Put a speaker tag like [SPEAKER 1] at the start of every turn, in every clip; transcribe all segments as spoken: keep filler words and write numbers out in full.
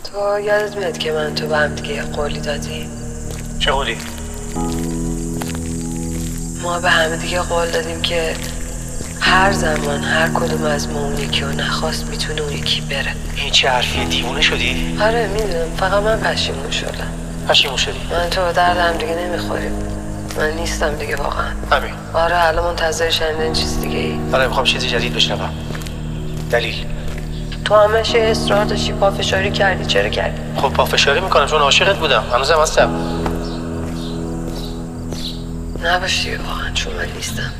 [SPEAKER 1] تو یادت میاد که من تو به هم دیگه قولی دادیم؟
[SPEAKER 2] چه قولی؟
[SPEAKER 1] ما به همه دیگه قول دادیم که هر زمان هر کدوم از ما اون یکی رو نخواست میتونه اون یکی بره.
[SPEAKER 2] این چه حرفیه؟ دیوونه شدی؟
[SPEAKER 1] آره میدونم، فقط من پشیمون شدم.
[SPEAKER 2] پشیمون شدی؟
[SPEAKER 1] من تو درد هم دیگه نمیخوریم. من نیستم دیگه واقعا.
[SPEAKER 2] همین.
[SPEAKER 1] آره الان منتظر شنیدن چیز دیگه ای.
[SPEAKER 2] آره میخوام چیزی جدید بشنوم. دلیل؟
[SPEAKER 1] تو همشه اصرار داشتی، پافشاری کردی. چرا کردی؟
[SPEAKER 2] خب پافشاری میکنم چون عاشقت بودم. هنوزم هستم.
[SPEAKER 1] نباشی واقعا چون من نیستم.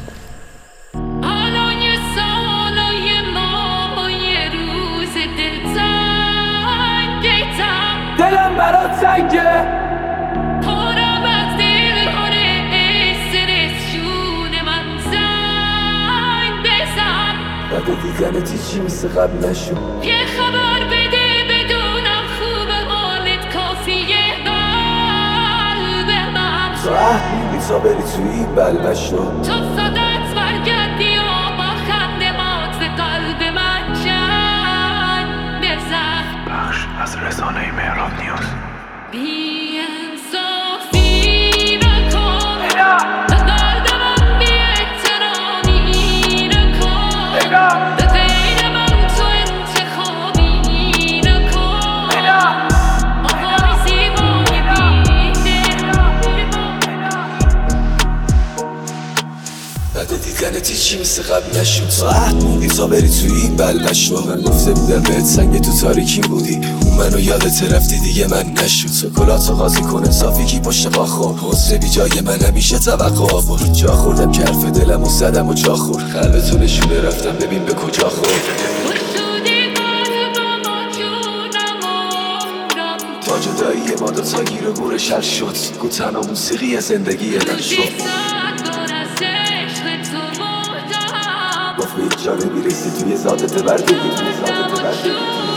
[SPEAKER 3] دلم برات سنگه
[SPEAKER 4] پرم از دل آره استرس جون من زنگ بزن
[SPEAKER 3] بعد دیدنت چی مثل قبل نشد
[SPEAKER 4] یه خبر بده بدونم خوب حالت کافیه قلب من
[SPEAKER 3] تو عهد میگی تا بری توی این بلبشو
[SPEAKER 4] تا صدت برگردی و با خنده مات قلب من جنگ بزن.
[SPEAKER 5] بخش از رسانه مهراب نیوز.
[SPEAKER 4] بی انصافی نکن به قلب من بی احترامی نکن به غیر من تو انتخابی نکن آقای زیبای
[SPEAKER 3] بعد دیدنت چی مثل قبل نشد تو عهد موندی تا بری توی این بلبشو من گفته بودم بهت سنگ تو تاریکی بودی اون منو یادت رفتی دیگه من نشد سکولاتو قاضی کن صافی کی پشت قاخور حسن بی جای من همیشه توقع آورد جا خوردم که حرف دلم و زدم و جا خورد قلبتو نشونه رفتم ببین به کجا خورد تا جدایی ما دو تا گیر و گورش حل شد گو تنها موسیقی زندگی من شد گفت به هیچ جا نمیرسی توی ذاتت بردگی توی ذاتت بردگی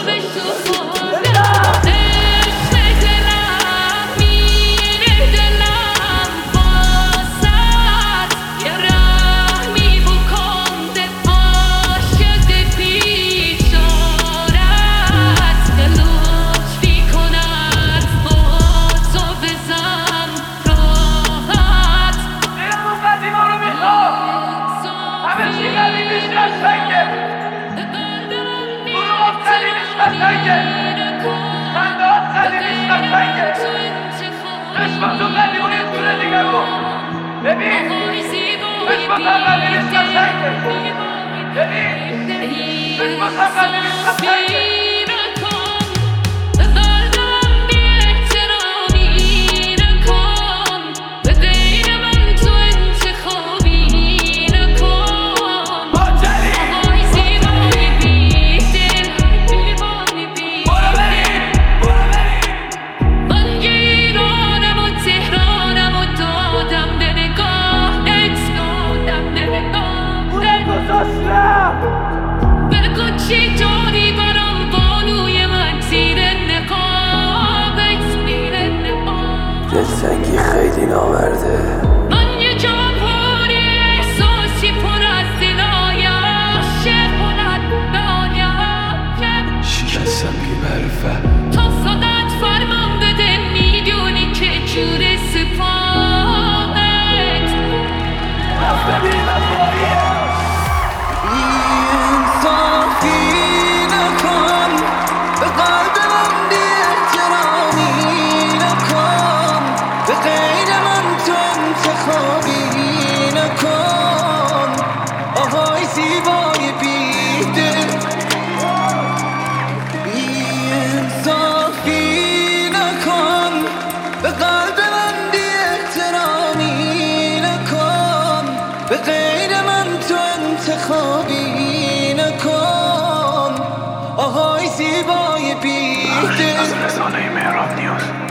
[SPEAKER 6] تو قدی اون یه طوله دیگه بود ببین بشماسم قدی نیستم سنگه ببین بشماسم قدی نیستم سنگه
[SPEAKER 4] بگو چی داری برام بانوی من زیر نقابت زیر نقاب
[SPEAKER 3] دلتنگی خیلی نامرده
[SPEAKER 4] من یه جمهوری احساسی پر از دلای عاشق بلند به آیم
[SPEAKER 3] شکستم بی معرفت
[SPEAKER 4] تا صدت فرمان بده میدونی که جور سپاهت
[SPEAKER 3] ببین افرایه انتخابی نکن آهای زیبای بیده
[SPEAKER 5] از رسانه مهراب نیوز.